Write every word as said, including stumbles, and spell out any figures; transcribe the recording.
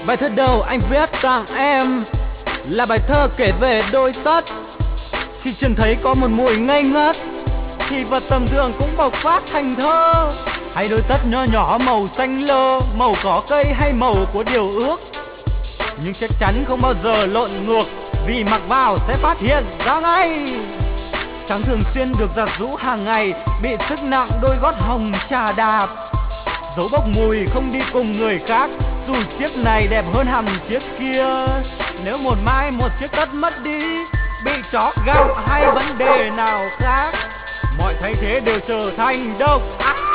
Bài thơ đầu anh viết tặng em là bài thơ kể về đôi tất. Khi chân thấy có một mùi ngây ngất thì vật tầm thường cũng bộc phát thành thơ. Hay đôi tất nhỏ nhỏ màu xanh lơ, màu cỏ cây hay màu của điều ước, nhưng chắc chắn không bao giờ lộn ngược, vì mặc vào sẽ phát hiện ra ngay. Trắng thường xuyên được giặt rũ hàng ngày, bị sức nặng đôi gót hồng chà đạp. Dấu bốc mùi không đi cùng người khác, dù chiếc này đẹp hơn hẳn chiếc kia. Nếu một mai một chiếc tất mất đi, bị chó gặm hay vấn đề nào khác, mọi thay thế đều trở thành độc ác.